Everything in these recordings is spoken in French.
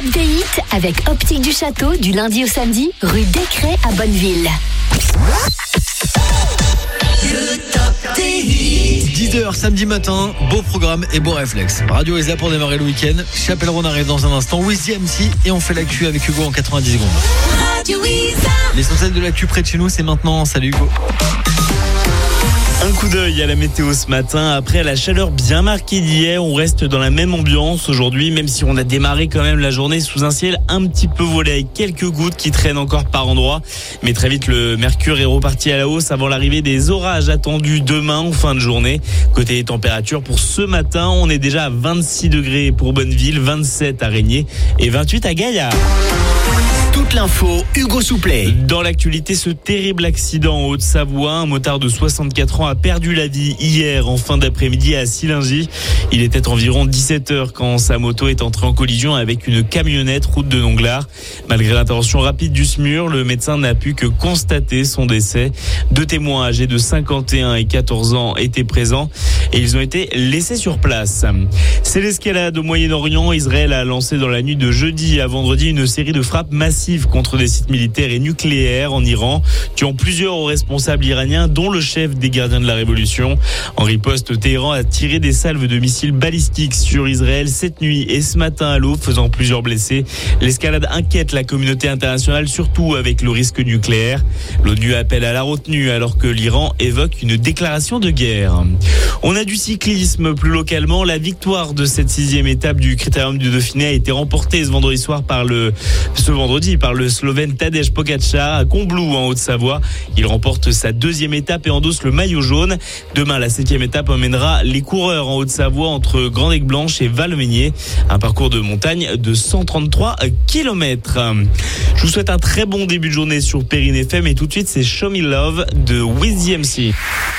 top des hits avec Optique du Château du lundi au samedi, rue Descrets à Bonneville. Le top des hits. 10h samedi matin, beau programme et beau réflexe. Radio Isa pour démarrer le week-end. Chapelle-Ronne arrive dans un instant. Wizzy MC et on fait l'actu avec Hugo en 90 secondes. Radio Isa. L'essentiel de l'actu près de chez nous, c'est maintenant. Salut Hugo. Un coup d'œil à la météo ce matin. Après la chaleur bien marquée d'hier, on reste dans la même ambiance aujourd'hui, même si on a démarré quand même la journée sous un ciel un petit peu voilé avec quelques gouttes qui traînent encore par endroits. Mais très vite, le mercure est reparti à la hausse avant l'arrivée des orages attendus demain en fin de journée. Côté des températures, pour ce matin, on est déjà à 26 degrés pour Bonneville, 27 à Régnier et 28 à Gaillard. Toute l'info, Hugo Souplet. Dans l'actualité, ce terrible accident en Haute-Savoie, un motard de 64 ans a perdu la vie hier en fin d'après-midi à Sillingy. Il était environ 17h quand sa moto est entrée en collision avec une camionnette route de Nonglard. Malgré l'intervention rapide du SMUR, le médecin n'a pu que constater son décès. 2 témoins âgés de 51 et 14 ans étaient présents et ils ont été laissés sur place. C'est l'escalade au Moyen-Orient. Israël a lancé dans la nuit de jeudi à vendredi une série de frappes massives contre des sites militaires et nucléaires en Iran, tuant plusieurs hauts responsables iraniens, dont le chef des gardiens de la révolution. En riposte, Téhéran a tiré des salves de missiles balistiques sur Israël cette nuit et ce matin à l'aube, faisant plusieurs blessés. L'escalade inquiète la communauté internationale, surtout avec le risque nucléaire. L'ONU appelle à la retenue alors que l'Iran évoque une déclaration de guerre. On a du cyclisme plus localement. La victoire de cette 6e étape du Critérium du Dauphiné a été remportée ce vendredi soir par le Slovène Tadej Pogačar à Combloux en Haute-Savoie. Il remporte sa 2e étape et endosse le maillot jaune. Demain, la 7e étape emmènera les coureurs en Haute-Savoie entre Grandec-Blanche et Valmeinier. Un parcours de montagne de 133 km. Je vous souhaite un très bon début de journée sur Perrine FM et tout de suite, c'est Show Me Love de Wizzy MC.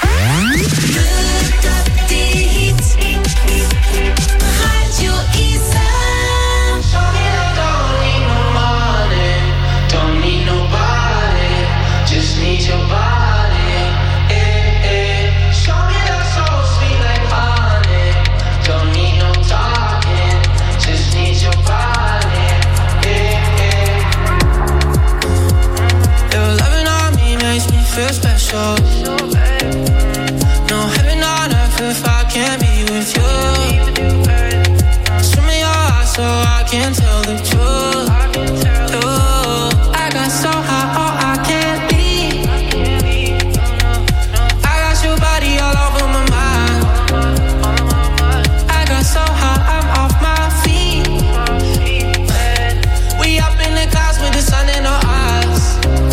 Feel special. No heaven on earth if I can't be with you. Show me your eyes so I can tell the truth. I got so high, oh I can't leave. I got your body all over my mind. I got so high, I'm off my feet. We up in the clouds with the sun in our eyes.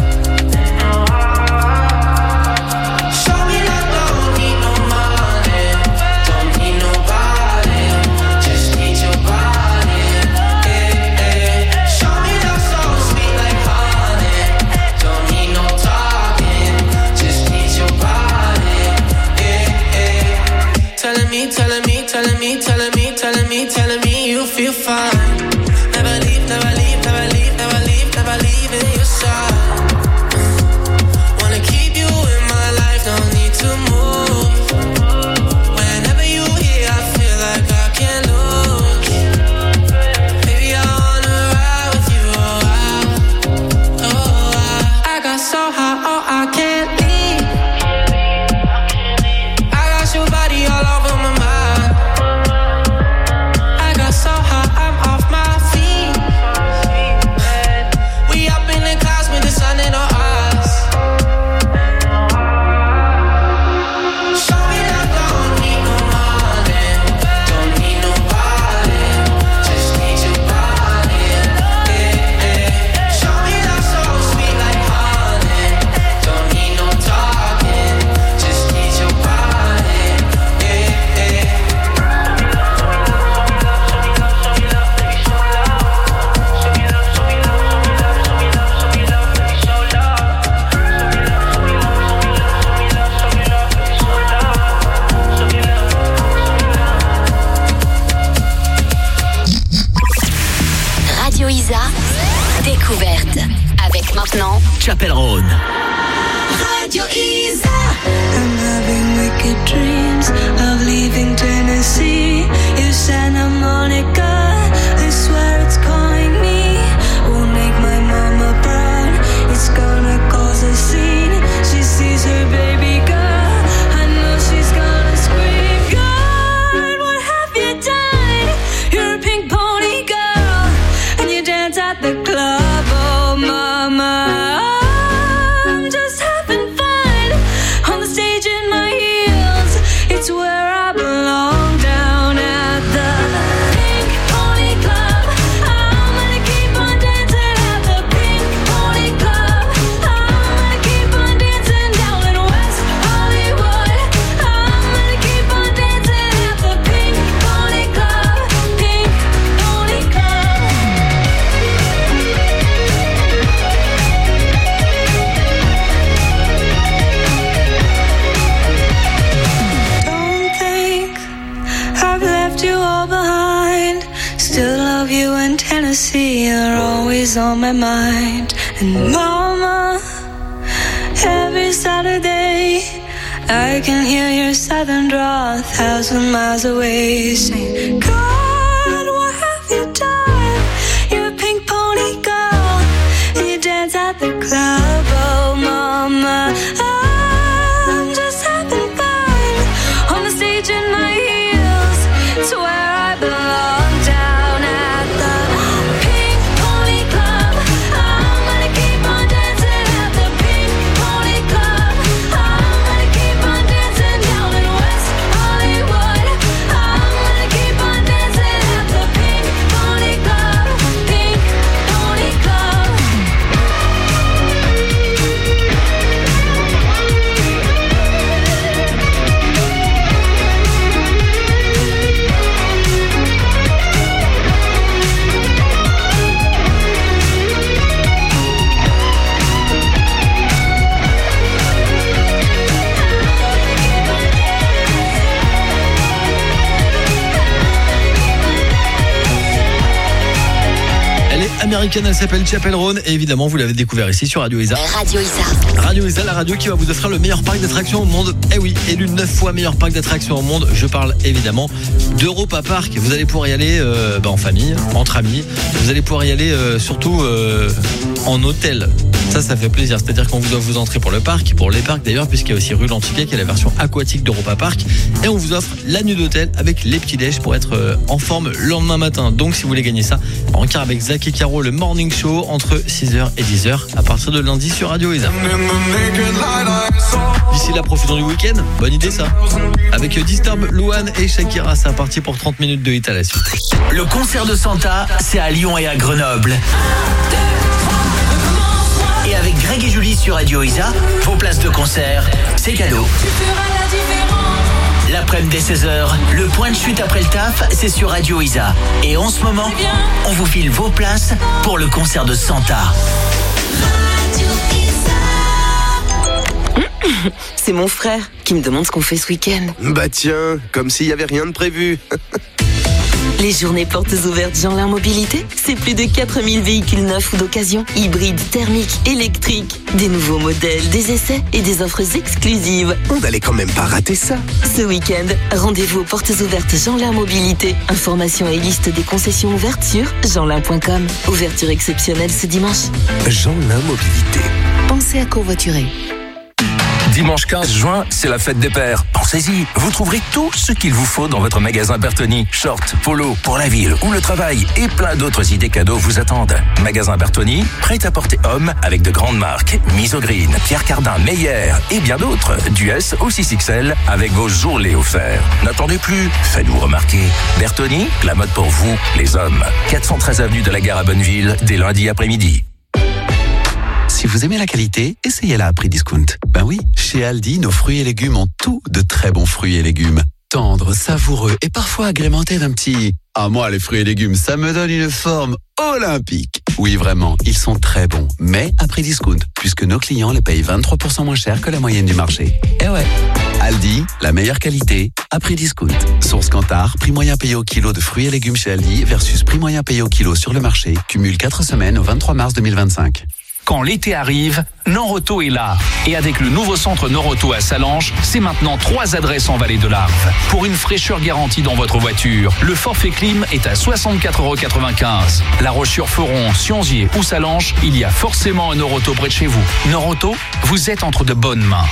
Telling me you feel fine. Never leave, never leave, never leave, never leave, never leave in your side. Wanna keep you in my life, don't need to move. Whenever you here, I feel like I can't lose. Baby, I wanna ride with you, I got so high, oh I can't leave. I got your body all over my mind. So high, I'm off my feet. We up in the clouds with the sun in our eyes. Show me that don't need no money, don't need nobody, just need your body. Show me that so sweet like honey, don't need no talking, just need your body. Radio Isa, découverte. Avec maintenant Chapelle-Ronne. Radio Isa. I'm having wicked dreams of leaving Tennessee. You Santa Monica, I swear it's calling me. see, you're always on my mind. And mama, every Saturday I can hear your southern drawl 1,000 miles away, saying, God, what have you done? You're a pink pony girl, you dance at the club. Oh mama, I'm just having fun on the stage in my heels. It's where I belong, down at the Pink Pony Club. I'm gonna keep on dancing at the Pink Pony Club. I'm gonna keep on dancing down in West Hollywood. I'm gonna keep on dancing at the Pink Pony Club. Pink Pony Club. Elle est américaine, elle s'appelle Chappell Roan et évidemment vous l'avez découvert ici sur Radio Isa. Radio Isa. Radio Isa, la radio qui va vous offrir le meilleur parc d'attractions au monde. Eh oui, élu 9 fois meilleur parc d'attractions au monde. Je parle évidemment d'Europa Park. Vous allez pouvoir y aller en famille, entre amis. Vous allez pouvoir y aller surtout en hôtel. Ça fait plaisir. C'est-à-dire qu'on vous doit vous entrer pour le parc, pour les parcs d'ailleurs, puisqu'il y a aussi Rue Lantiquet qui est la version aquatique d'Europa Park. Et on vous offre la nuit d'hôtel avec les petits déj pour être en forme le lendemain matin. Donc si vous voulez gagner ça, en car avec Zach et Caro, le morning show entre 6h et 10h à partir de lundi sur Radio Isa. D'ici là, profitons du week-end. Bonne idée ça. Avec Disturb, Louane et Shakira, c'est parti pour 30 minutes de hit à la suite. Le concert de Santa, c'est à Lyon et à Grenoble. Et avec Greg et Julie sur Radio Isa, vos places de concert, c'est cadeau. L'après-midi dès 16h, le point de chute après le taf, c'est sur Radio Isa. Et en ce moment, on vous file vos places pour le concert de Santa. C'est mon frère qui me demande ce qu'on fait ce week-end. Bah tiens, comme s'il y avait rien de prévu. Les journées portes ouvertes Jeanlin Mobilité, c'est plus de 4000 véhicules neufs ou d'occasion, hybrides, thermiques, électriques, des nouveaux modèles, des essais et des offres exclusives. On n'allait quand même pas rater ça. Ce week-end, rendez-vous aux portes ouvertes Jeanlin Mobilité. Informations et liste des concessions ouvertes sur jeanlin.com. Ouverture exceptionnelle ce dimanche. Jeanlin Mobilité. Pensez à covoiturer. Dimanche 15 juin, c'est la fête des pères. Pensez-y, vous trouverez tout ce qu'il vous faut dans votre magasin Bertoni. Shorts, polo, pour la ville ou le travail et plein d'autres idées cadeaux vous attendent. Magasin Bertoni, prêt à porter homme avec de grandes marques. Misogreen, Pierre Cardin, Meyer et bien d'autres. Du S au 6XL avec vos jours-les offerts. N'attendez plus, faites-vous remarquer. Bertoni, la mode pour vous, les hommes. 413 avenue de la Gare à Bonneville, dès lundi après-midi. Si vous aimez la qualité, essayez-la à prix discount. Ben oui, chez Aldi, nos fruits et légumes ont tous de très bons fruits et légumes. Tendres, savoureux et parfois agrémentés d'un petit... Ah moi, les fruits et légumes, ça me donne une forme olympique. Oui, vraiment, ils sont très bons, mais à prix discount, puisque nos clients les payent 23% moins cher que la moyenne du marché. Eh ouais, Aldi, la meilleure qualité, à prix discount. Source Kantar, prix moyen payé au kilo de fruits et légumes chez Aldi versus prix moyen payé au kilo sur le marché, cumule 4 semaines au 23 mars 2025. Quand l'été arrive, Noroto est là. Et avec le nouveau centre Noroto à Salanches, c'est maintenant 3 adresses en Vallée de l'Arve. Pour une fraîcheur garantie dans votre voiture, le forfait clim est à 64,95 €. La Roche-sur-Foron, Sionzier ou Salanches, il y a forcément un Noroto près de chez vous. Noroto, vous êtes entre de bonnes mains.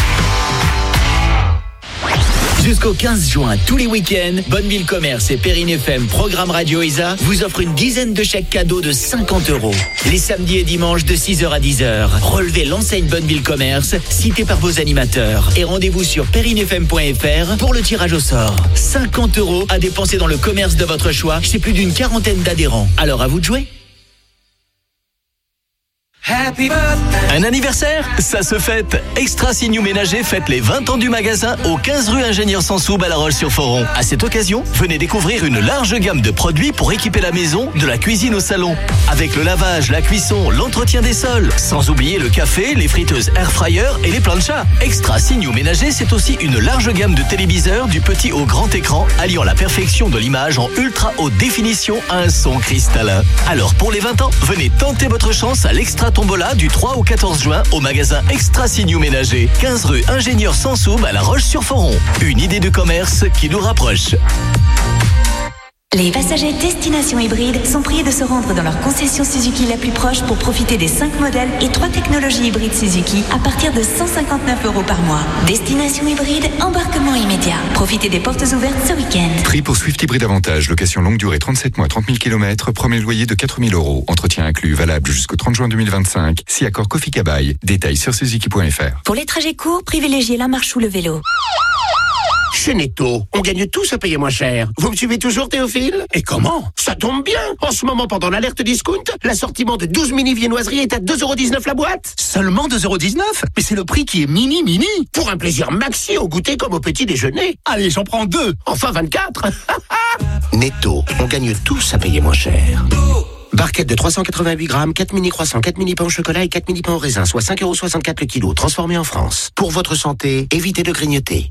Jusqu'au 15 juin, tous les week-ends, Bonneville Commerce et Perrine FM, programme Radio Isa, vous offrent une dizaine de chèques cadeaux de 50 €. Les samedis et dimanches de 6h à 10h. Relevez l'enseigne Bonneville Commerce, citée par vos animateurs. Et rendez-vous sur perrinefm.fr pour le tirage au sort. 50 € à dépenser dans le commerce de votre choix chez plus d'une quarantaine d'adhérents. Alors à vous de jouer. Happy birthday. Un anniversaire, ça se fête. Extra Signe Ménager fête les 20 ans du magasin au 15 rue Ingénieur Sansoub à La Roche-sur-Foron. À cette occasion, venez découvrir une large gamme de produits pour équiper la maison, de la cuisine au salon. Avec le lavage, la cuisson, l'entretien des sols. Sans oublier le café, les friteuses air fryer et les planchas. Extra Signe Ménager, c'est aussi une large gamme de téléviseurs du petit au grand écran, alliant la perfection de l'image en ultra haute définition à un son cristallin. Alors pour les 20 ans, venez tenter votre chance à l'Extra Tombola du 3 au 14 juin au magasin Extra Signe Ménager, 15 rue Ingénieur Sansoub à La Roche-sur-Foron. Une idée de commerce qui nous rapproche. Les passagers destination hybride sont priés de se rendre dans leur concession Suzuki la plus proche pour profiter des 5 modèles et 3 technologies hybrides Suzuki à partir de 159 € par mois. Destination hybride, embarquement immédiat. Profitez des portes ouvertes ce week-end. Prix pour Swift Hybride Avantage, location longue durée 37 mois, 30 000 km, premier loyer de 4 000 €. Entretien inclus, valable jusqu'au 30 juin 2025. Si accord Kofi Kabaï, détails sur suzuki.fr. Pour les trajets courts, privilégiez la marche ou le vélo. Chez Netto, on gagne tous à payer moins cher. Vous me suivez toujours, Théophile? Et comment? Ça tombe bien. En ce moment, pendant l'alerte discount, l'assortiment de 12 mini viennoiseries est à 2,19 € la boîte. Seulement 2,19 €? Mais c'est le prix qui est mini. Pour un plaisir maxi au goûter comme au petit déjeuner. Allez, j'en prends 2. Enfin 24. Netto, on gagne tous à payer moins cher. Barquette de 388 grammes, 4 mini croissants, 4 mini pains au chocolat et 4 mini pains au raisin, soit 5,64 € le kilo, transformé en France. Pour votre santé, évitez de grignoter.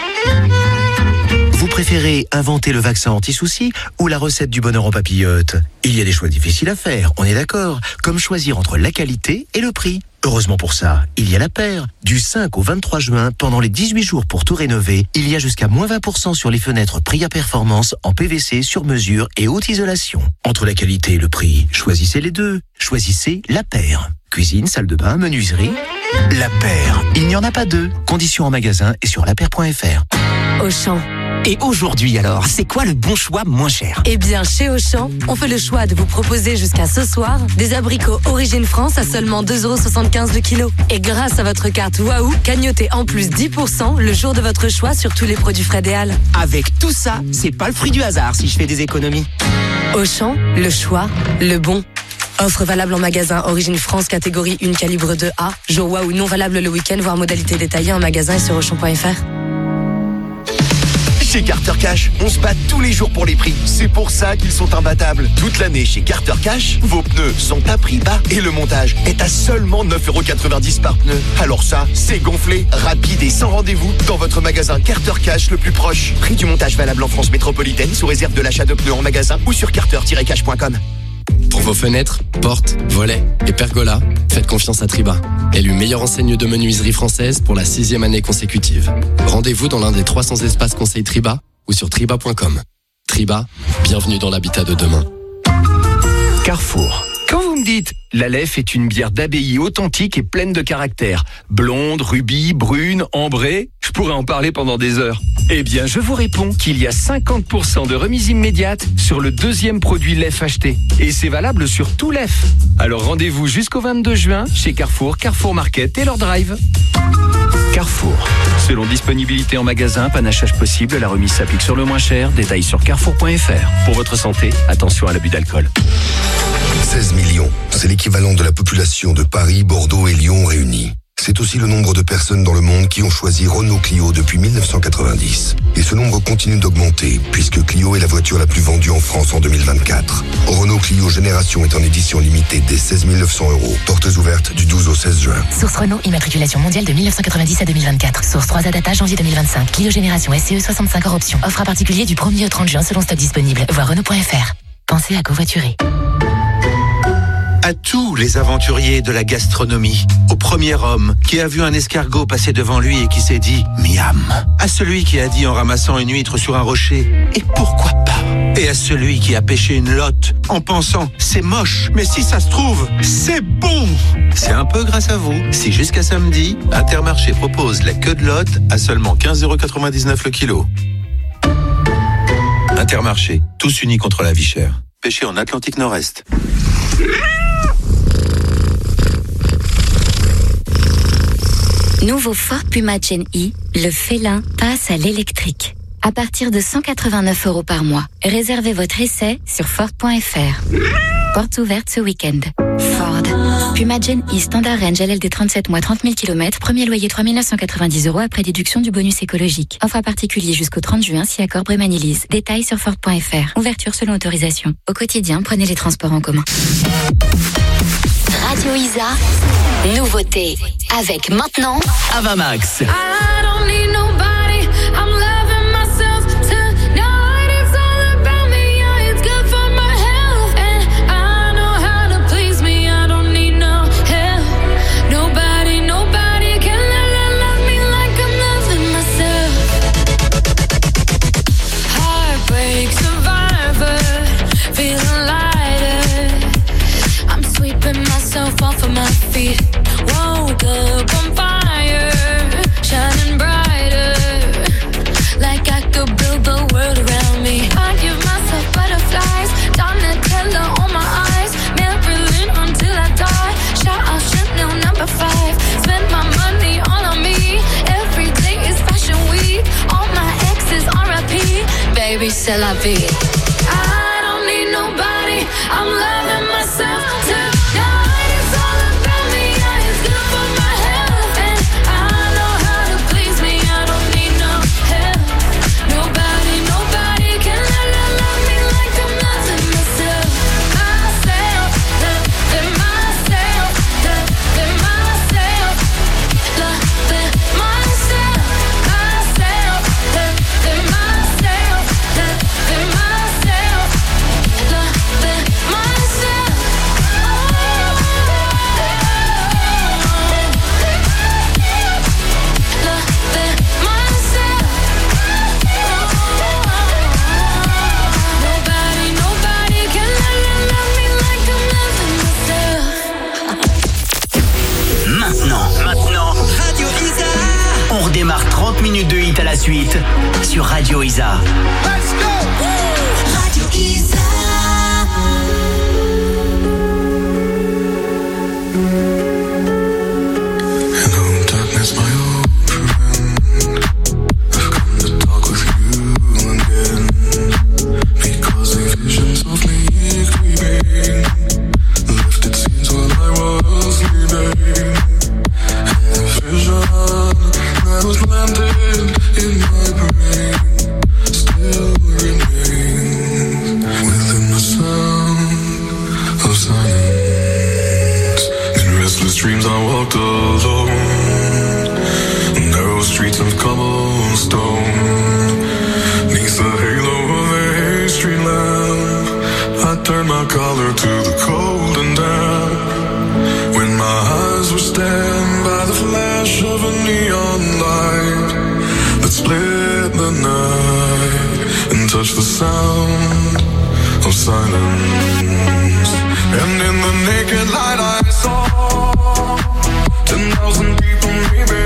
Vous préférez inventer le vaccin anti-soucis ou la recette du bonheur en papillote? Il y a des choix difficiles à faire, on est d'accord, comme choisir entre la qualité et le prix. Heureusement pour ça, il y a la paire. Du 5 au 23 juin, pendant les 18 jours pour tout rénover, il y a jusqu'à moins 20% sur les fenêtres Priya Performance en PVC sur mesure et haute isolation. Entre la qualité et le prix, choisissez les deux. Choisissez la paire. Cuisine, salle de bain, menuiserie. La paire. Il n'y en a pas deux. Conditions en magasin et sur lapaire.fr. Auchan. Et aujourd'hui alors, c'est quoi le bon choix moins cher? Eh bien, chez Auchan, on fait le choix de vous proposer jusqu'à ce soir des abricots Origine France à seulement 2,75 € le kilo. Et grâce à votre carte Waouh, cagnotez en plus 10% le jour de votre choix sur tous les produits Fred et Al. Avec tout ça, c'est pas le fruit du hasard si je fais des économies. Auchan, le choix, le bon. Offre valable en magasin Origine France catégorie 1 calibre 2A. Jour Waouh non valable le week-end, voire modalité détaillée en magasin et sur Auchan.fr. Chez Carter Cash, on se bat tous les jours pour les prix. C'est pour ça qu'ils sont imbattables. Toute l'année chez Carter Cash, vos pneus sont à prix bas et le montage est à seulement 9,90 € par pneu. Alors ça, c'est gonflé, rapide et sans rendez-vous dans votre magasin Carter Cash le plus proche. Prix du montage valable en France métropolitaine sous réserve de l'achat de pneus en magasin ou sur carter-cash.com. Pour vos fenêtres, portes, volets et pergolas, faites confiance à Triba. Élu meilleure enseigne de menuiserie française pour la 6e année consécutive. Rendez-vous dans l'un des 300 espaces conseils Triba ou sur triba.com. Triba, bienvenue dans l'habitat de demain. Carrefour. Quand vous me dites « La Leffe est une bière d'abbaye authentique et pleine de caractère. Blonde, rubis, brune, ambrée », je pourrais en parler pendant des heures. Eh bien, je vous réponds qu'il y a 50% de remise immédiate sur le 2e produit Leffe acheté. Et c'est valable sur tout Leffe. Alors rendez-vous jusqu'au 22 juin chez Carrefour, Carrefour Market et leur drive. Carrefour. Selon disponibilité en magasin, panachage possible, la remise s'applique sur le moins cher. Détails sur carrefour.fr. Pour votre santé, attention à l'abus d'alcool. 16 millions, c'est l'équivalent de la population de Paris, Bordeaux et Lyon réunis. C'est aussi le nombre de personnes dans le monde qui ont choisi Renault Clio depuis 1990. Et ce nombre continue d'augmenter, puisque Clio est la voiture la plus vendue en France en 2024. Renault Clio Génération est en édition limitée dès 16 900 €. Portes ouvertes du 12 au 16 juin. Source Renault, immatriculation mondiale de 1990 à 2024. Source 3A data janvier 2025. Clio Génération SCE 65 hors option. Offre à particulier du 1er au 30 juin selon stock disponible. Voir Renault.fr. Pensez à covoiturer. À tous les aventuriers de la gastronomie, au premier homme qui a vu un escargot passer devant lui et qui s'est dit « miam », à celui qui a dit en ramassant une huître sur un rocher « et pourquoi pas », et à celui qui a pêché une lotte en pensant « c'est moche, mais si ça se trouve, c'est bon ». C'est un peu grâce à vous si jusqu'à samedi, Intermarché propose la queue de lotte à seulement 15,99 € le kilo. Intermarché, tous unis contre la vie chère. Pêché en Atlantique Nord-Est. Nouveau Ford Puma Gen E, le félin passe à l'électrique. À partir de 189 € par mois. Réservez votre essai sur Ford.fr. Porte ouverte ce week-end. Ford. Puma Gen E Standard Range LLD 37 mois 30 000 km, premier loyer 3 990 € après déduction du bonus écologique. Offre à particulier jusqu'au 30 juin si accord Brémanilise. Détails sur Ford.fr. Ouverture selon autorisation. Au quotidien, prenez les transports en commun. Radio Isa, nouveauté. Avec maintenant Avamax. I don't need nobody, I'm loving myself tonight. It's all about me, yeah, it's good for my health. And I know how to please me, I don't need no help. Nobody can love me like I'm loving myself. Heartbreak survivor, feeling lighter. I'm sweeping myself off of my feet. Woke up on fire, shining brighter, like I could build the world around me. I give myself butterflies, Donatella on my eyes, Marilyn until I die. Shout out Chanel number 5, spend my money all on me. Every day is fashion week, all my exes R.I.P. Baby, c'est la vie. I don't need nobody, I'm loving myself tonight. It's all about me, yeah, it's good for my health. And I know how to please me, I don't need no help. Nobody can love me like I'm loving myself. Myself, loving myself, loving myself, loving myself, myself, loving myself, loving myself, loving myself. Nobody can love me like I'm loving myself. Maintenant, Radio Isa. On redémarre 30 minutes de hit à la suite sur Radio Isa. Let's go! Radio Isa. Hello, darkness, my old friend. I've come to talk with you again, because a vision softly creeping lifted scenes while I was sleeping. And a vision that was planted in my brain still remains within the sound of silence. In restless dreams I walked alone, narrow streets of cobblestone. Neath the halo of a street lamp, I turned my collar to the cold and damp. When my eyes were stabbed by the flash of a neon light that split the night and touched the sound of silence. And in the naked light I saw 10,000 people maybe,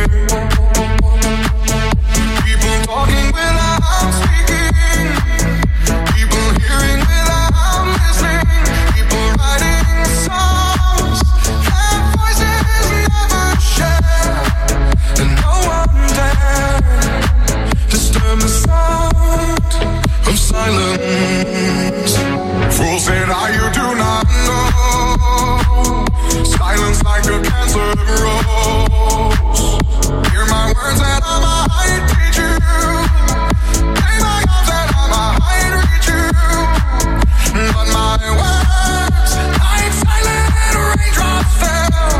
people talking without speaking, people hearing without listening, people writing songs that voices never share, and no one dared disturb the sound of silence. Fools say now you do not know, silence like a cancer grows. Hear my words that I might teach you, play my arms that I might reach you, but my words like silent raindrops fell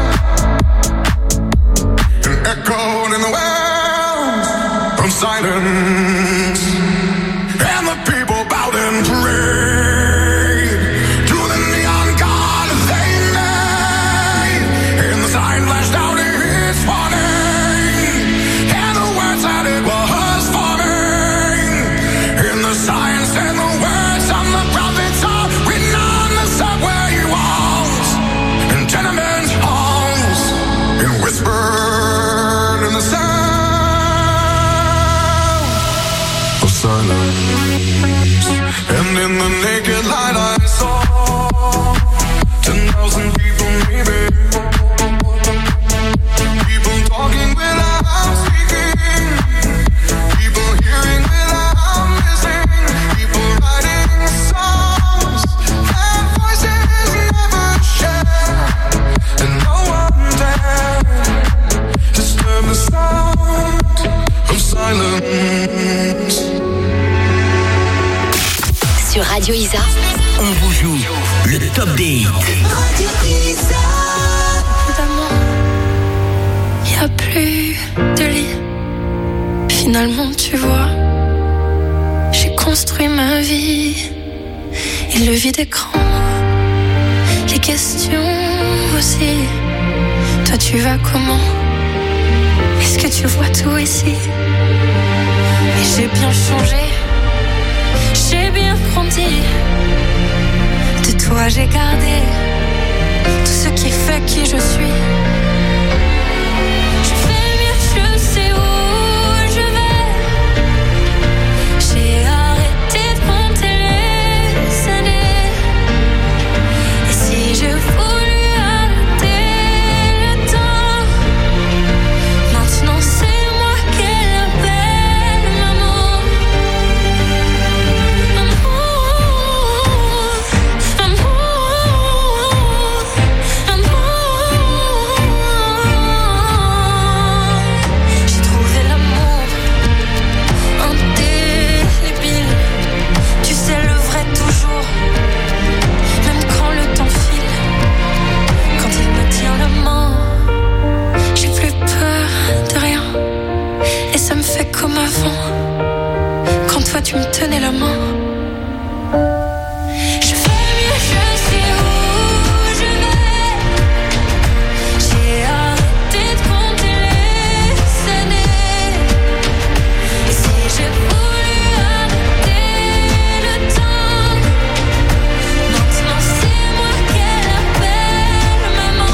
and echoed in the wells from silence. And the people bowed and prayed to the neon god they made. And the sign flashed out its warning, and the words that it was forming. And the sign said the words of the prophets are written on the subway walls and tenement halls, and whispered in the sound of silence. And in the naked light I saw 10,000 people maybe, people talking without speaking, people hearing without listening, people writing songs that voices never share, and Radio Isa. On vous joue le top des hits. Y a plus de lit. Finalement, tu vois, j'ai construit ma vie. Et le vide écran, les questions aussi. Toi, tu vas comment? Est-ce que tu vois tout ici? Et j'ai bien changé, j'ai bien grandi. De toi, j'ai gardé tout ce qui fait qui je suis. Je fais mieux, je sais où je vais. J'ai arrêté de compter les années. Et si je voulais arrêter le temps, maintenant c'est moi qu'elle appelle maman. J'ai trouvé l'amour indélébile. Tu sais le vrai toujours, même quand le temps file. Quand il me tient la main, j'ai plus peur de rien. Et ça me fait comme avant, quand toi tu me tenais la main. Je fais mieux, je sais où je vais. J'ai arrêté de compter les années. Et si j'ai voulu arrêter le temps, maintenant c'est moi qu'elle appelle maman.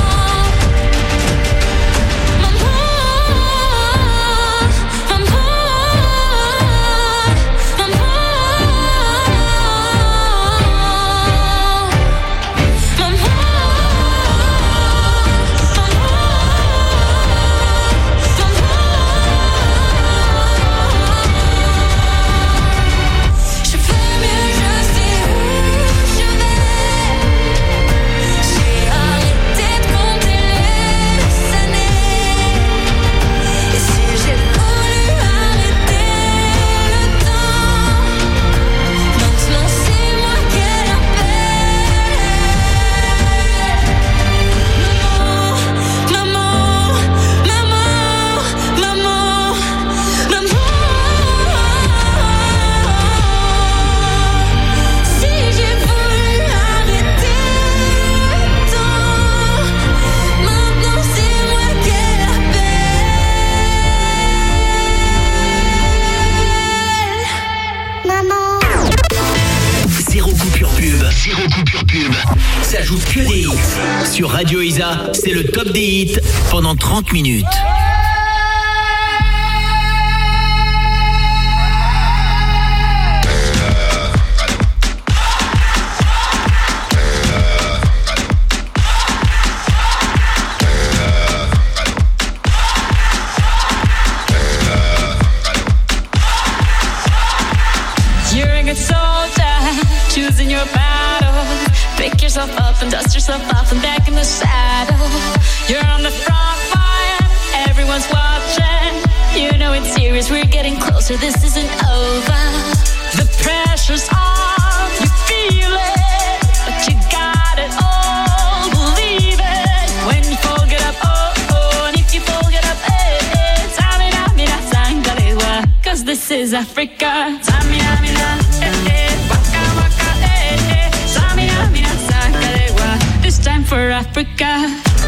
Je fais mieux, je sais où je vais. J'ai arrêté de compter les années. Et si j'ai voulu arrêter le temps, maintenant c'est moi qu'elle appelle. Maman, maman, maman, maman. Si j'ai voulu arrêter le temps, maintenant c'est moi qu'elle appelle. Maman. Zéro coupure pub. Zéro coupure pub. Ça joue que des hits. Sur Radio Isa, c'est le top des hits pendant 30 minutes. You're a good soldier, choosing your battle. Pick yourself up and dust yourself off and back in the saddle. You're on the front line, everyone's watching. You know it's serious, we're getting closer, this isn't over. The pressure's on, you feel it, but you got it all, believe it. When you fall, get up, oh, oh, and if you fall, get up, eh, eh. Samina, mina, sangalewa, 'cause this is Africa. Samina, mina, eh, eh, waka, waka, eh, eh. Samina, mina, sangalewa, this time for Africa.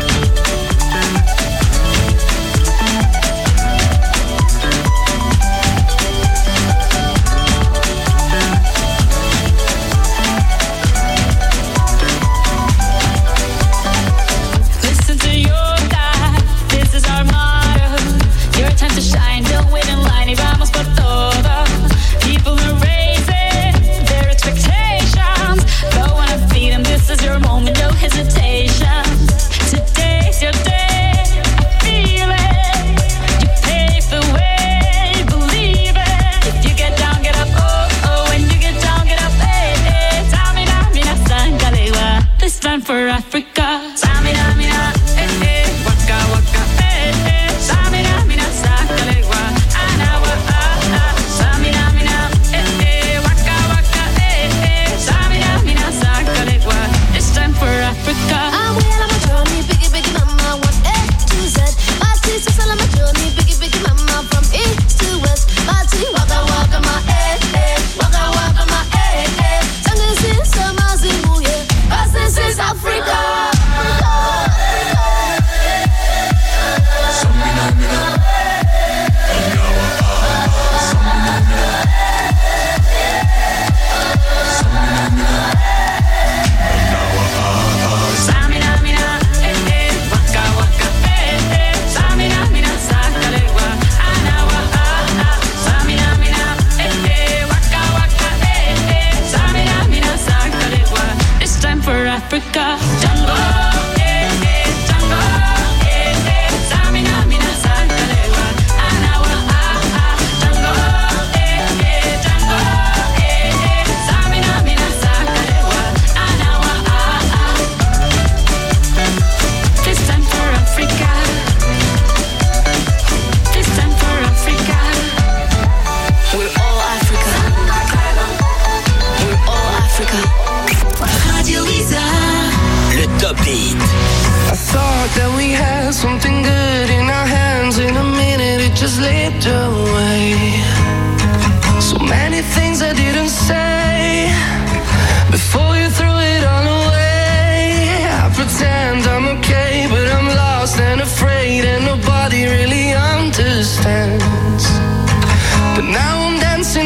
Listen to your God, this is our motto. Your time to shine, don't wait in line, y vamos por todo. People are raising their expectations. Go on and feed them, this is your moment, no hesitation.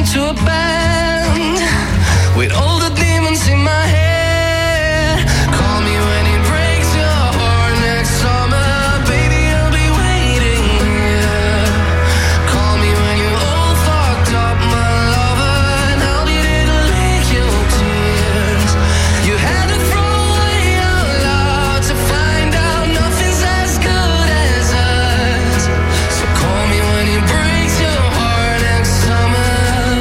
to a band with all the demons in my head. Call me when it breaks your heart next summer, baby, I'll be waiting here. Call me when you're all fucked up, my lover, and I'll be there to lick your tears. You had to throw away your love to find out nothing's as good as us. So call me when it breaks your heart next summer.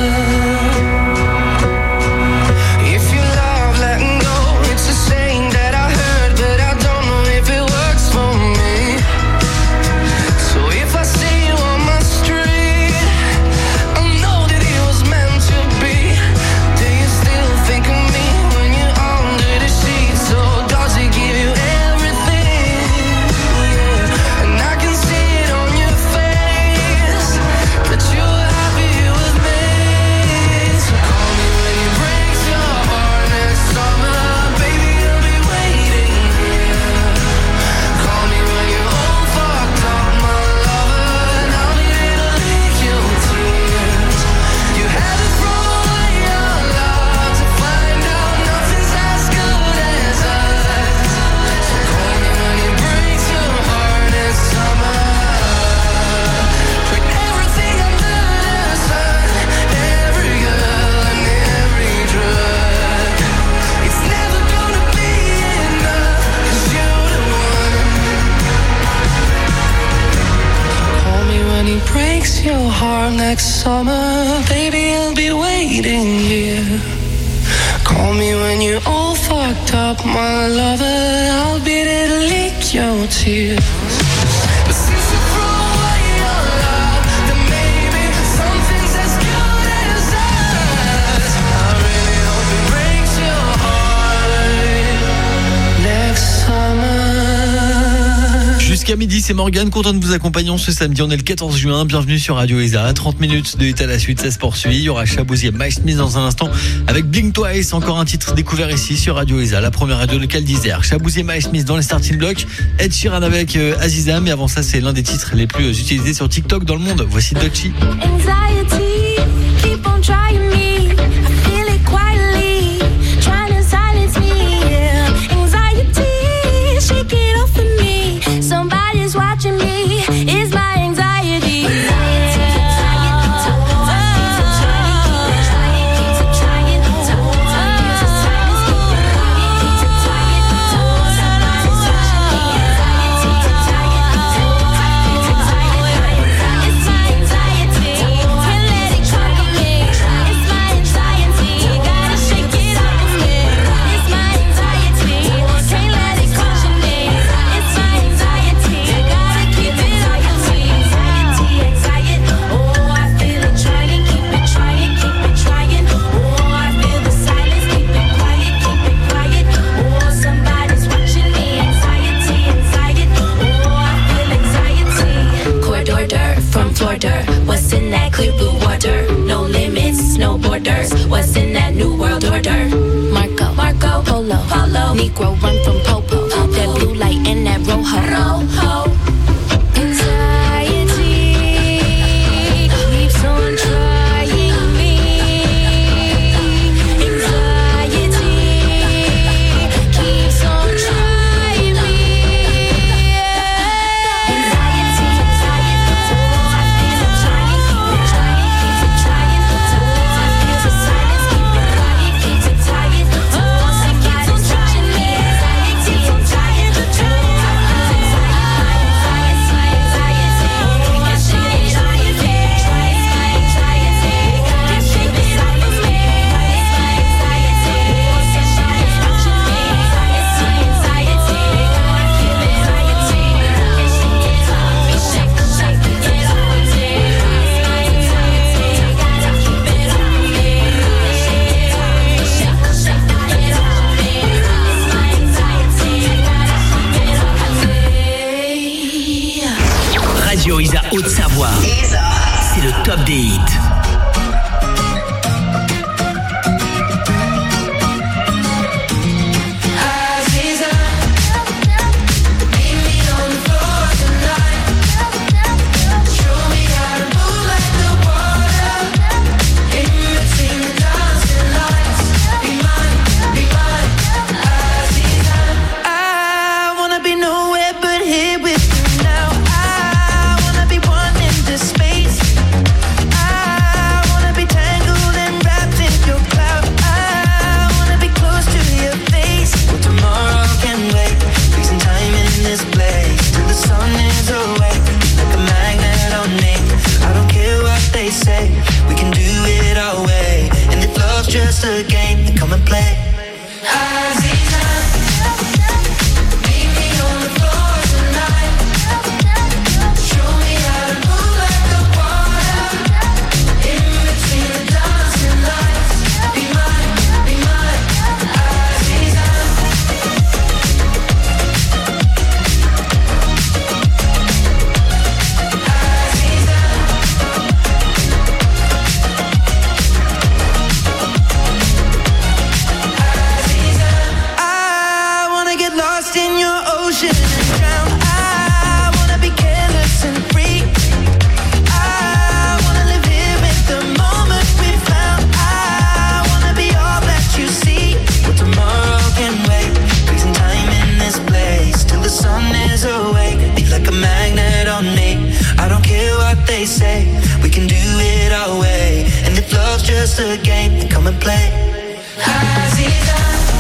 If you love letting go, it's a saying that I heard, but I don't know if it works for me. So if I see you on my street, I know that it was meant to be. Do you still think of me when you're under the sheets? Or does it give you everything? Yeah. And I can see it on your face that you were happy with me. So call me when it breaks your heart next summer, baby, I'll be waiting here. Call me when you're all fucked up, my lover, and I'll be there to lick your tears. You had to throw away your love to find out nothing's as good as us. So call me when it breaks your heart next summer. With everything under the sun, every girl and every drug, it's never gonna be enough, 'cause you're the one. Call me when it breaks your heart next summer, baby, I'll be waiting here. Call me when you're all fucked up, my lover, I'll be there to lick your tears. But since you throw away your love, then maybe something's as good as us. I really hope it breaks your heart next summer. Jusqu'à midi, c'est Morgane, content de vous accompagner ce samedi. On est le 14 juin, bienvenue sur Radio Isa. 30 minutes de hit à la suite, ça se poursuit. Il y aura Chabouzier, Mike Smith dans un instant avec Blink Twice, encore un titre découvert ici sur Radio Isa, la première radio locale d'Isère. Chabouzier, Mike Smith dans les starting blocks, Ed Sheeran avec Aziza, mais avant ça, c'est l'un des titres les plus utilisés sur TikTok dans le monde. Voici Dutchie. Anxiety, keep on trying me. I feel it quietly, trying to silence me. Yeah. Anxiety, shake it off of me. Somebody's watching me. It's my anxiety. What's in that clear blue water? No limits, no borders. What's in that new world order? Marco, Polo, Negro run from Popo. That blue light and that rojo. Anxiety keeps on trying me. Anxiety keeps on trying me. Anxiety. just a game, then come and play. Aziza, meet me on the floor tonight. Show me how to move like the water. In between the dancing lights. Be mine, Aziza. They say we can do it our way, and if love's just a game, then come and play. Aziza,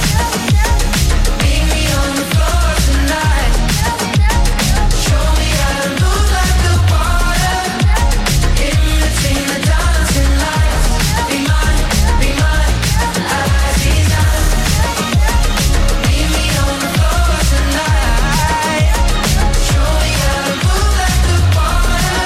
meet me on the floor tonight. Show me how to move like the water. In between the dancing lights. Be mine, Aziza. Meet me on the floor tonight. Show me how to move like the water.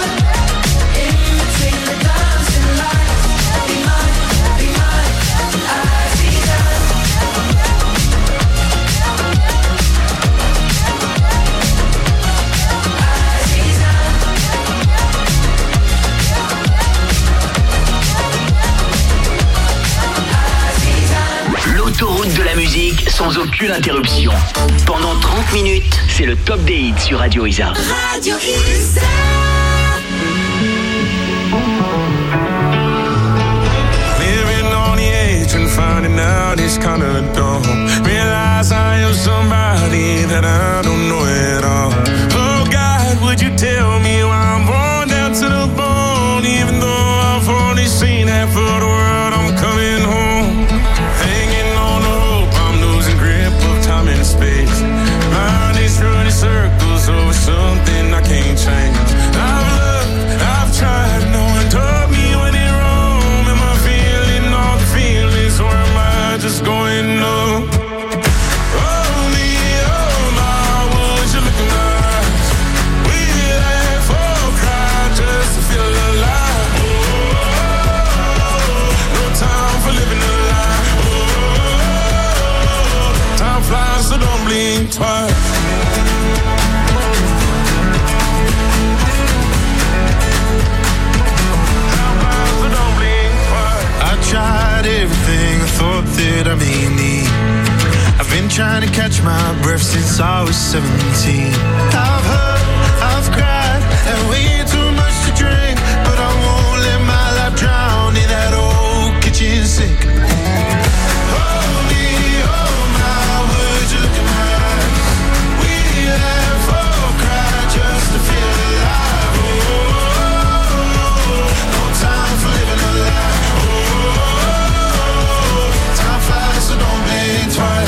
L'autoroute de la musique sans aucune interruption. Pendant 30 minutes, c'est le top des hits sur Radio Isa. Radio Isa. Living on the edge and finding out it's kinda dumb. Realize I am somebody that I don't know at all. Oh God, would you tell me why I'm born down to the bone? Even though I've only seen half of the world, I'm coming home. Hanging on the hope, I'm losing grip of time and space. Mind is running circles over something I can't change. I've looked, I've tried, no one told me when it wrong. Am I feeling all the feelings, or am I just going numb? Oh me, oh my, would you look in my eyes? We laugh or cry just to feel alive. Oh, no time for living a lie. Oh, time flies, so don't blink twice. I tried everything I thought that I may need. I've been trying to catch my breath since I was 17. I've hurt, I've cried, and way too much to drink, but I won't let my life drown in that old kitchen sink. Oh me, oh my, would you look in my eyes? We laugh or cry just to feel alive. Oh, no time for living a lie. Time flies, so don't blink twice.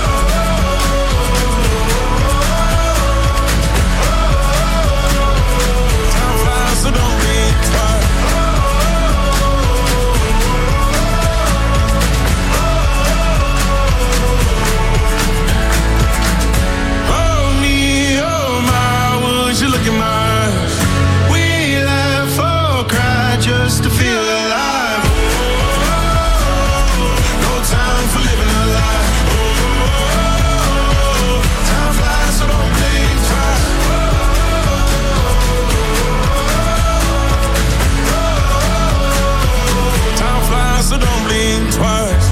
Time flies, so don't blink twice. Oh me, oh my, would you look in my eyes? We laugh or cry just to feel alive. No time for living a lie. Time flies, so don't blink twice. Time flies, so don't blink twice.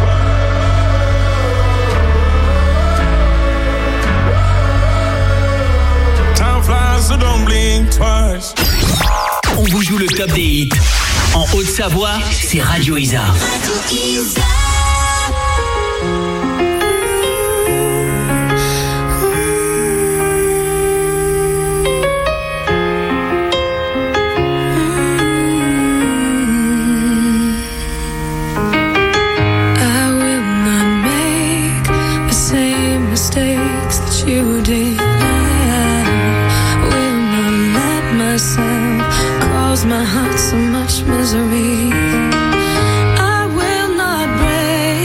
Time flies, so don't blink twice. On vous joue le top des hits. En Haute-Savoie, c'est Radio Isa. I will not make the same mistakes that you did. I will not let myself cause my heart so much misery. I will not break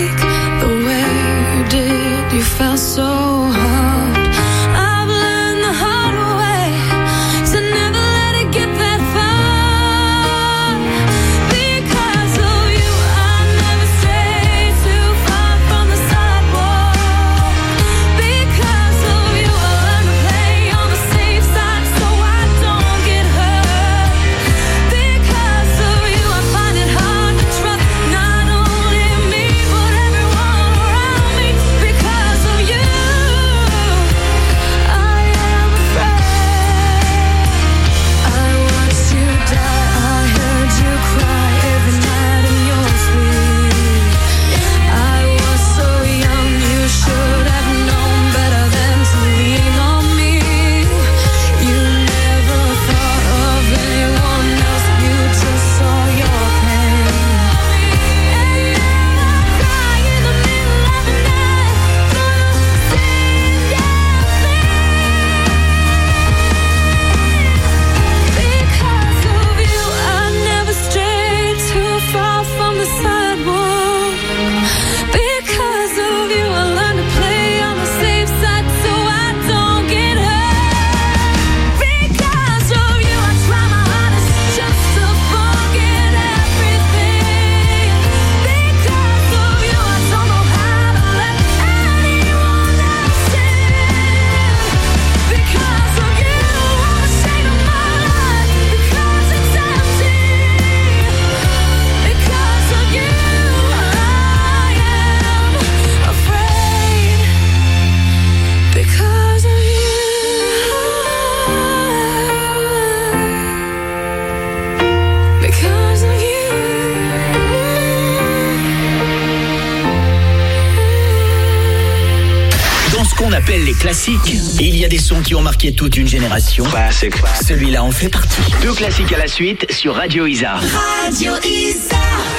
qu'on appelle les classiques. Et il y a des sons qui ont marqué toute une génération. Celui-là en fait partie. 2 classiques à la suite sur Radio Isa. Radio Isa.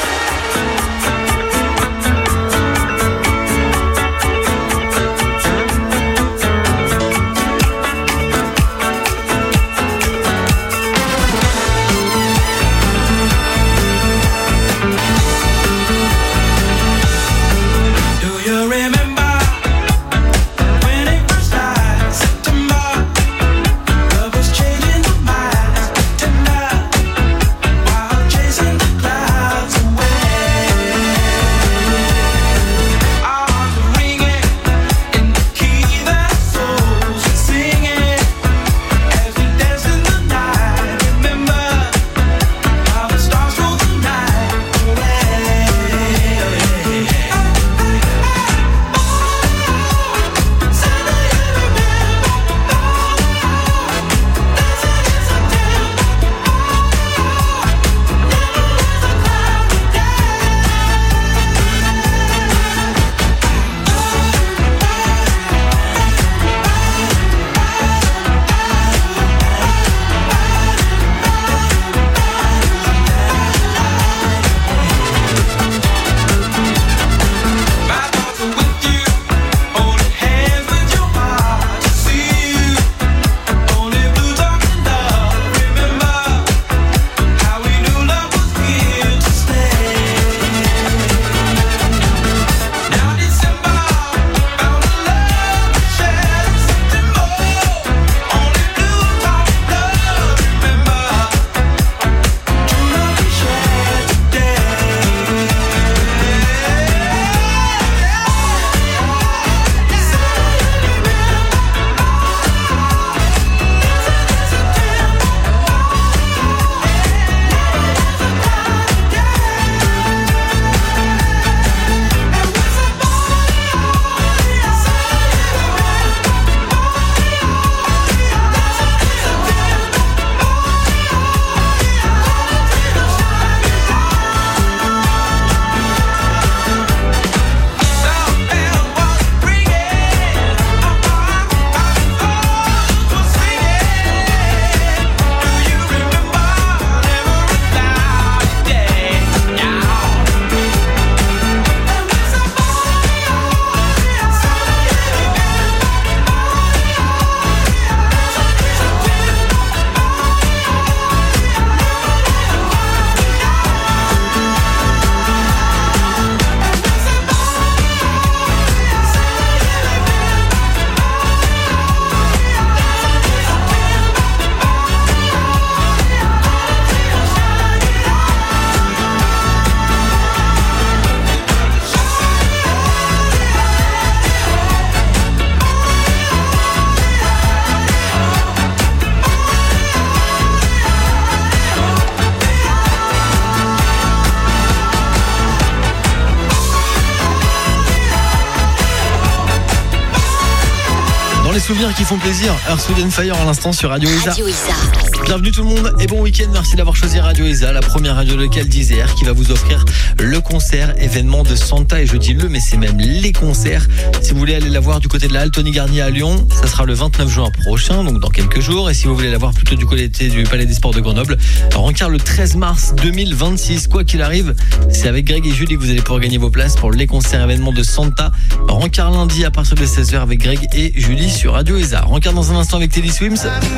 Dans les souvenirs qui font plaisir, Earth, Wind & Fire à l'instant sur Radio Isa. Radio Isa. Bienvenue tout le monde et bon week-end, merci d'avoir choisi Radio Isa, la première radio locale d'Isère qui va vous offrir le concert événement de Santa, et je dis le, mais c'est même les concerts. Si vous voulez aller la voir du côté de la halle Tony Garnier à Lyon, ça sera le 29 juin prochain, donc dans quelques jours, et si vous voulez la voir plutôt du côté du Palais des Sports de Grenoble, Rancard le 13 mars 2026. Quoi qu'il arrive, c'est avec Greg et Julie que vous allez pouvoir gagner vos places pour les concerts événements de Santa. Rancard lundi à partir de 16h avec Greg et Julie sur Radio Isa. Rancard dans un instant avec Teddy Swims.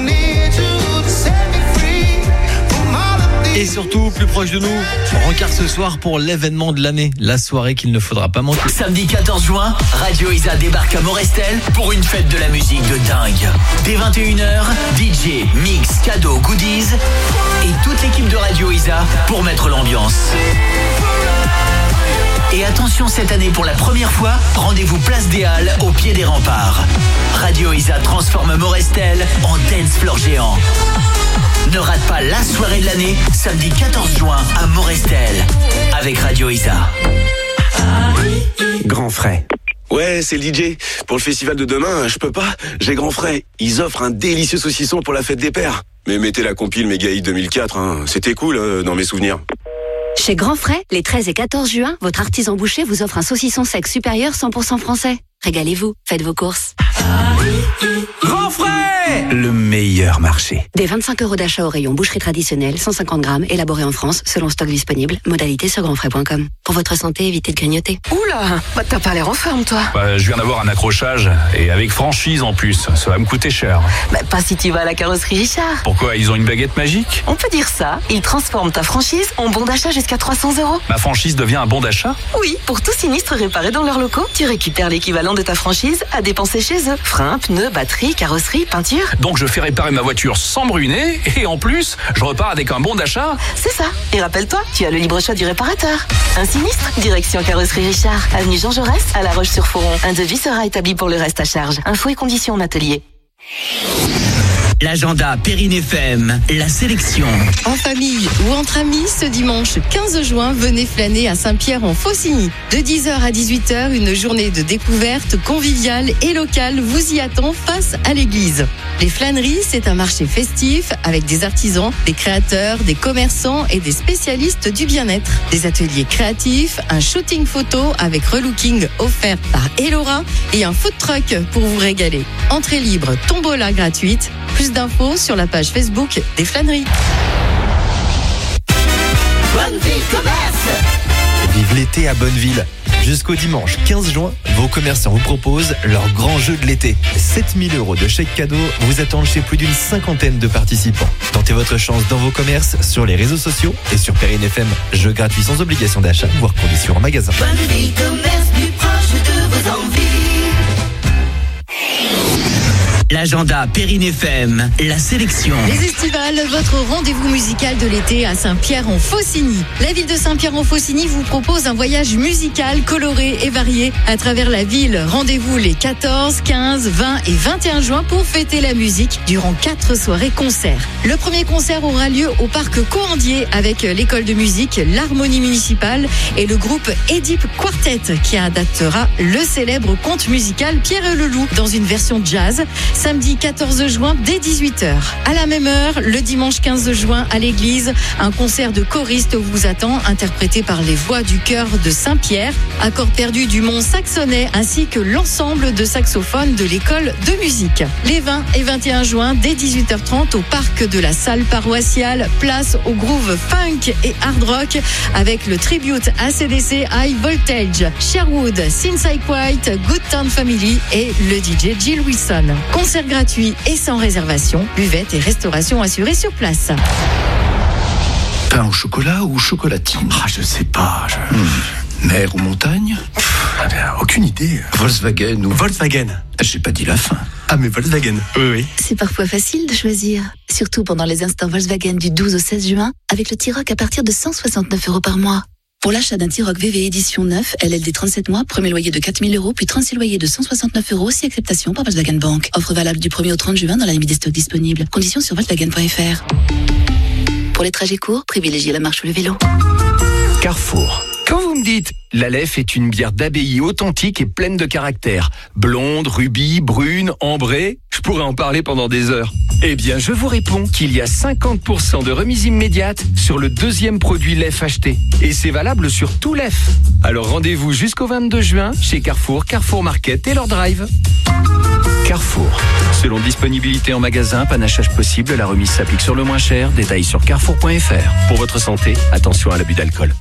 Et surtout, plus proche de nous, Rancard ce soir pour l'événement de l'année, la soirée qu'il ne faudra pas manquer. Samedi 14 juin, Radio Isa débarque à Morestel pour une fête de la musique de dingue. Dès 21h, DJ, mix, cadeaux, goodies et toute l'équipe de Radio Isa pour mettre l'ambiance. Et attention, cette année, pour la première fois, rendez-vous place des Halles, au pied des remparts. Radio Isa transforme Morestel en dance floor géant. Ne rate pas la soirée de l'année, samedi 14 juin à Morestel, avec Radio Isa. Grand Frais. Ouais, c'est le DJ. Pour le festival de demain, je peux pas. J'ai Grand Frais. Ils offrent un délicieux saucisson pour la fête des pères. Mais mettez la compile Méga Hit 2004, hein. C'était cool dans mes souvenirs. Chez Grand Frais, les 13 et 14 juin, votre artisan boucher vous offre un saucisson sec supérieur 100% français. Régalez-vous, faites vos courses. Grand frais, le meilleur marché. Des 25 € d'achat au rayon boucherie traditionnelle, 150 grammes, élaboré en France, selon stock disponible. Modalité sur grandfrais.com. Pour votre santé, évitez de grignoter. Oula, t'as pas l'air en forme, toi. Je viens d'avoir un accrochage, et avec franchise en plus, ça va me coûter cher. Pas si tu vas à la carrosserie Richard. Pourquoi, ils ont une baguette magique? On peut dire ça. Ils transforment ta franchise en bon d'achat jusqu'à 300 €. Ma franchise devient un bon d'achat? Oui, pour tout sinistre réparé dans leurs locaux, tu récupères l'équivalent de ta franchise à dépenser chez eux. Freins, pneus, batterie, carrosserie, peinture. Donc je fais réparer ma voiture sans me ruiner, et en plus, je repars avec un bon d'achat? C'est ça. Et rappelle-toi, tu as le libre choix du réparateur. Un sinistre, direction carrosserie Richard, avenue Jean Jaurès, à La Roche-sur-Foron. Un devis sera établi pour le reste à charge. Infos et conditions en atelier. L'agenda Perrine FM, la sélection. En famille ou entre amis, ce dimanche 15 juin, venez flâner à Saint-Pierre-en-Faucigny. De 10h à 18h, une journée de découverte conviviale et locale vous y attend face à l'église. Les flâneries, c'est un marché festif avec des artisans, des créateurs, des commerçants et des spécialistes du bien-être. Des ateliers créatifs, un shooting photo avec relooking offert par Elora et un food truck pour vous régaler. Entrée libre, tombola gratuite. Plus d'infos sur la page Facebook des flâneries. Bonneville Commerce. Vive l'été à Bonneville. Jusqu'au dimanche 15 juin, vos commerçants vous proposent leur grand jeu de l'été. 7 000 € de chèques cadeaux vous attendent chez plus d'une cinquantaine de participants. Tentez votre chance dans vos commerces, sur les réseaux sociaux et sur Perrine FM. Jeu gratuit sans obligation d'achat, voire conditions en magasin. Bonneville Commerce, plus proche de vos envies. L'agenda Perrine FM, la sélection. Les Estivales, votre rendez-vous musical de l'été à Saint-Pierre-en-Faucigny. La ville de Saint-Pierre-en-Faucigny vous propose un voyage musical coloré et varié à travers la ville. Rendez-vous les 14, 15, 20 et 21 juin pour fêter la musique durant 4 soirées concerts. Le premier concert aura lieu au parc Coandier avec l'école de musique, l'harmonie municipale et le groupe Édipe Quartet qui adaptera le célèbre conte musical Pierre et le Loup dans une version jazz. Samedi 14 juin dès 18h. À la même heure, le dimanche 15 juin à l'église, un concert de choristes vous attend, interprété par les voix du chœur de Saint-Pierre, accord perdu du Mont Saxonnais, ainsi que l'ensemble de saxophones de l'école de musique. Les 20 et 21 juin dès 18h30 au parc de la salle paroissiale, place au groove funk et hard rock avec le tribute AC/DC High Voltage, Sherwood, Sinside White, Good Town Family et le DJ Jill Wilson. Concert gratuit et sans réservation, buvette et restauration assurée sur place. Pain au chocolat ou chocolatine? Je sais pas. Mer ou montagne? Aucune idée. Volkswagen ou... Volkswagen. J'ai pas dit la fin. Ah, mais Volkswagen. Oui. C'est parfois facile de choisir, surtout pendant les instants Volkswagen du 12 au 16 juin, avec le T-Roc à partir de 169 € par mois. Pour l'achat d'un T-Roc VV édition 9, LLD 37 mois, premier loyer de 4 000 €, puis 36 loyers de 169 €, si acceptation par Volkswagen Bank. Offre valable du 1er au 30 juin dans la limite des stocks disponibles. Conditions sur Volkswagen.fr. Pour les trajets courts, privilégiez la marche ou le vélo. Carrefour. Quand vous me dites la Leffe est une bière d'abbaye authentique et pleine de caractère, blonde, rubis, brune, ambrée, je pourrais en parler pendant des heures. Eh bien, je vous réponds qu'il y a 50% de remise immédiate sur le deuxième produit Leffe acheté. Et c'est valable sur tout Leffe. Alors rendez-vous jusqu'au 22 juin chez Carrefour, Carrefour Market et leur drive. Carrefour. Selon disponibilité en magasin, panachage possible, la remise s'applique sur le moins cher. Détails sur carrefour.fr. Pour votre santé, attention à l'abus d'alcool.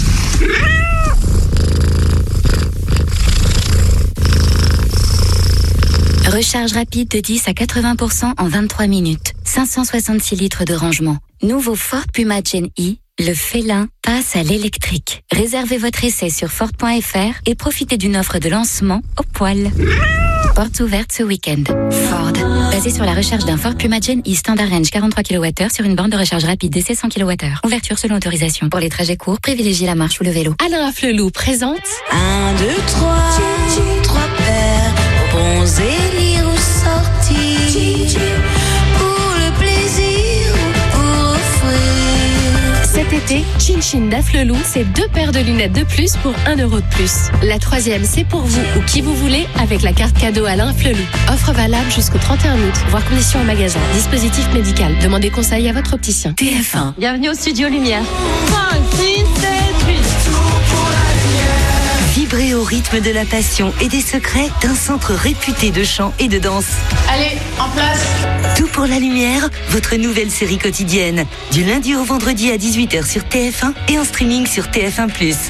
Recharge rapide de 10 à 80% en 23 minutes. 566 litres de rangement. Nouveau Ford Puma Gen E, le félin passe à l'électrique. Réservez votre essai sur Ford.fr et profitez d'une offre de lancement au poil. Portes ouvertes ce week-end. Ford. Basé sur la recherche d'un Ford Puma Gen E Standard Range 43 kWh sur une borne de recharge rapide d'essai 100 kWh. Ouverture selon autorisation. Pour les trajets courts, privilégiez la marche ou le vélo. Alain Flelou présente 1, 2, 3, 3 paires, bons élire ou sortir, pour le plaisir ou pour offrir. Cet été, Chin Chin d'Afflelou, c'est 2 paires de lunettes de plus pour 1 € de plus. La 3e, c'est pour vous ou qui vous voulez avec la carte cadeau Alain Flelou. Offre valable jusqu'au 31 août. Voir conditions en magasin. Dispositif médical. Demandez conseil à votre opticien. TF1. Bienvenue au Studio Lumière. 5, 6, 7, 8. Vibrez au rythme de la passion et des secrets d'un centre réputé de chant et de danse. Allez, en place. Tout pour la lumière, votre nouvelle série quotidienne. Du lundi au vendredi à 18h sur TF1 et en streaming sur TF1+.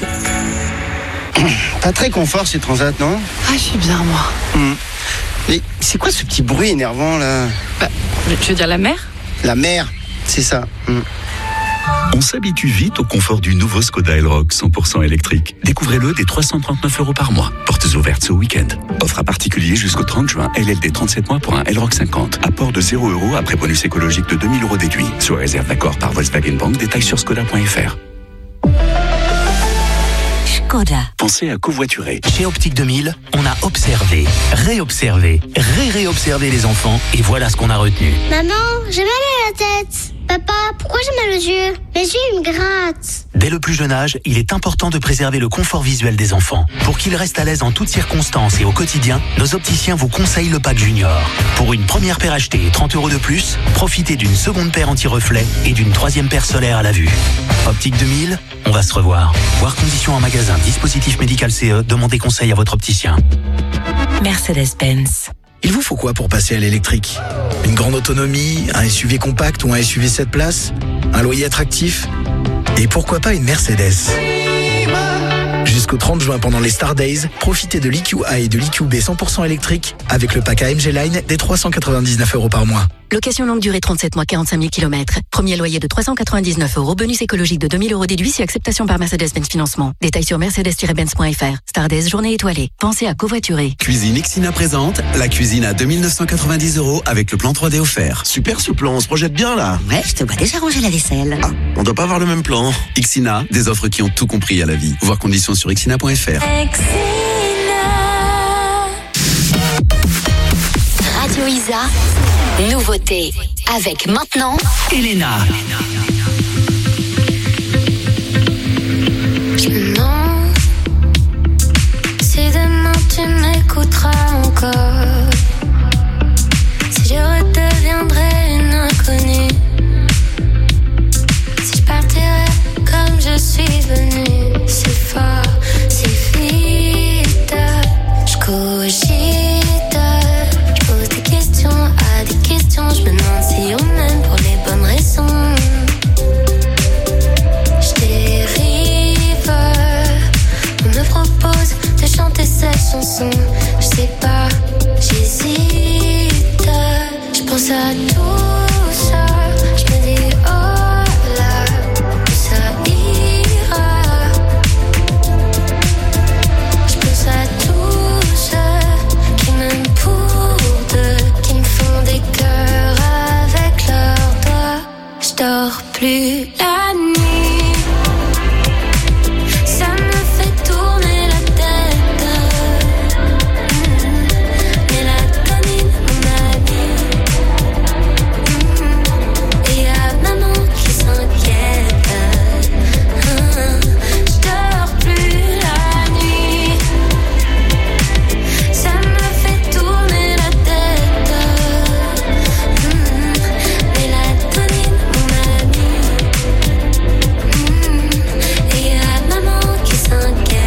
Pas très confort ces transats, non? Ah, je suis bien, moi. Mais c'est quoi ce petit bruit énervant là? Tu veux dire la mer? La mer, c'est ça. On s'habitue vite au confort du nouveau Skoda Elroq 100% électrique. Découvrez-le dès 339 € par mois. Portes ouvertes ce week-end. Offre à particulier jusqu'au 30 juin. LLD 37 mois pour un Elroq 50. Apport de 0 € après bonus écologique de 2000 € déduit. Soit réserve d'accord par Volkswagen Bank. Détails sur skoda.fr. Skoda. Pensez à covoiturer. Chez Optique 2000, on a observé, réobservé, réobservé les enfants et voilà ce qu'on a retenu. Maman, j'ai mal à la tête. Papa, pourquoi j'ai mal aux yeux? Mes yeux, ils me grattent. Dès le plus jeune âge, il est important de préserver le confort visuel des enfants. Pour qu'ils restent à l'aise en toutes circonstances et au quotidien, nos opticiens vous conseillent le pack Junior. Pour une première paire achetée et 30 € de plus, profitez d'une seconde paire anti-reflet et d'une troisième paire solaire à la vue. Optique 2000, on va se revoir. Voir conditions en magasin, dispositif médical CE, demandez conseil à votre opticien. Mercedes-Benz. Il vous faut quoi pour passer à l'électrique? Une grande autonomie, un SUV compact ou un SUV 7 places? Un loyer attractif? Et pourquoi pas une Mercedes? Jusqu'au 30 juin pendant les Star Days, profitez de l'EQA et de l'EQB 100% électrique avec le pack AMG Line des 399 € par mois. Location longue durée 37 mois, 45 000 km. Premier loyer de 399 €, bonus écologique de 2000 € déduit si acceptation par Mercedes-Benz Financement. Détails sur mercedes-benz.fr. Stardust, journée étoilée. Pensez à covoiturer. Cuisine Ixina présente la cuisine à 2990 € avec le plan 3D offert. Super ce plan, on se projette bien là. Ouais, je te vois déjà ranger la vaisselle. Ah, on doit pas avoir le même plan. Ixina, des offres qui ont tout compris à la vie. Voir conditions sur ixina.fr. Radio Isa, nouveauté. Avec maintenant, Elena. Je me demande si demain tu m'écouteras encore, si je redeviendrai une inconnue, si je partirais comme je suis venue, si fort, si vite, je cogite. Je me demande si on m'aime pour les bonnes raisons. Je dérive. On me propose de chanter cette chanson. Je sais pas, j'hésite. Je pense à tout ça. Je me dis oh là, ça ira. Je pense à tous ceux qui m'aiment pour deux, qui me font des cœurs avec leurs doigts. Je dors plus la nuit. Ça me fait tourner la tête. Mélatonine, mon ami. Et y'a maman qui s'inquiète. Je dors plus la nuit. Ça me fait tourner la tête. Mélatonine, mon ami. Et y'a maman qui s'inquiète.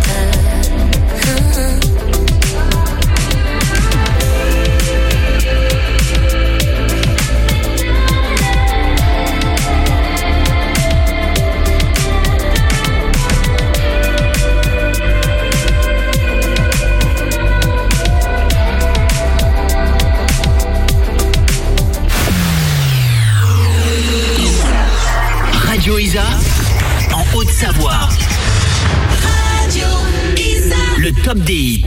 Radio Isa, en Haute-Savoie. Radio Isa. Le top des hits.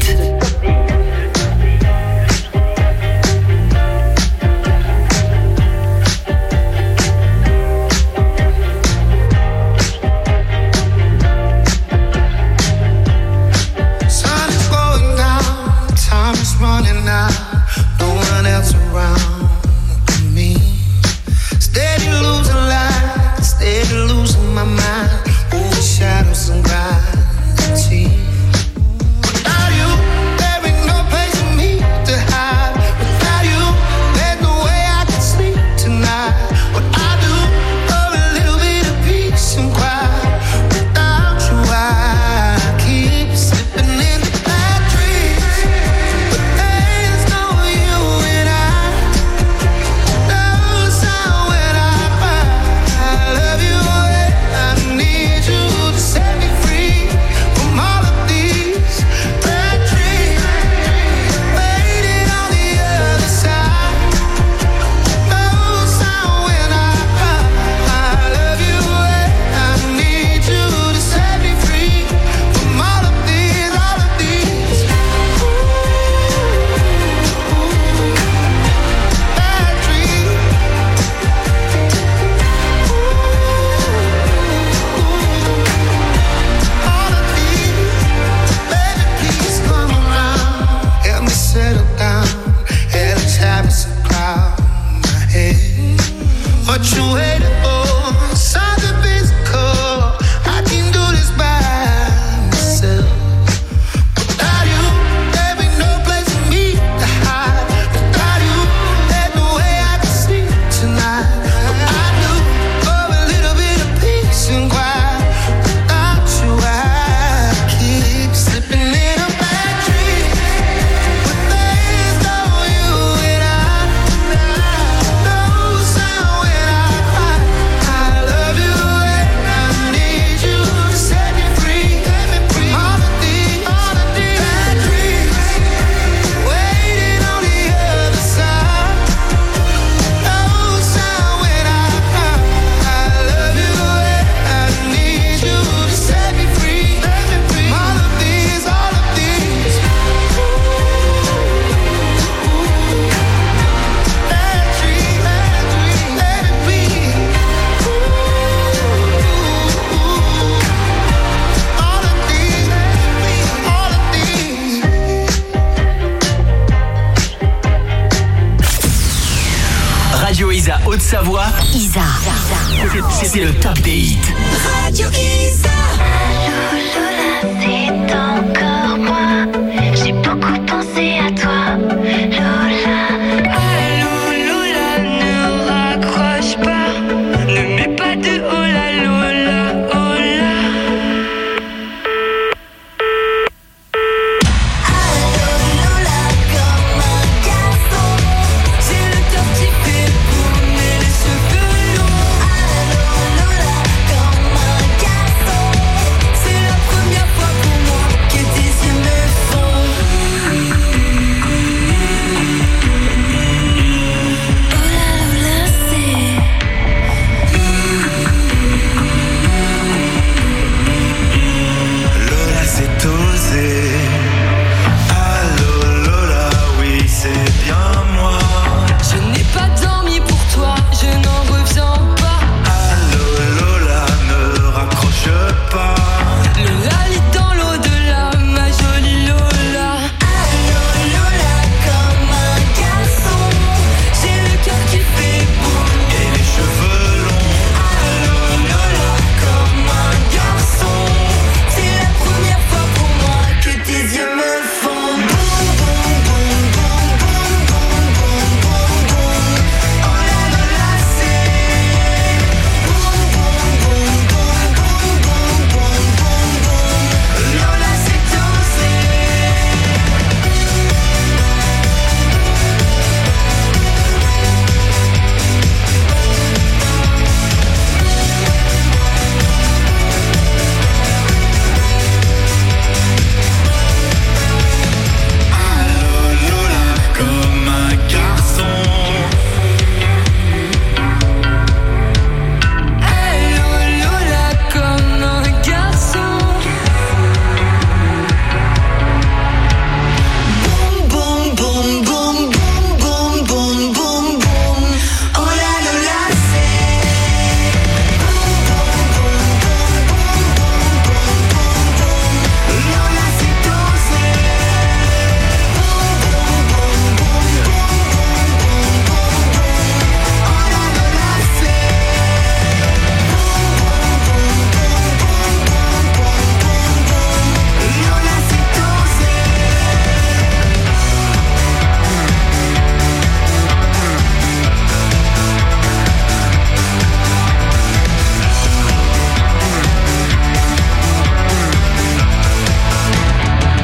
Sun is going down, time is running out, no one else around me. Steady losing light, steady losing my mind, over shadows and gravity. Without you, every sa voix, Isa. c'est le top des hits. Radio Isa.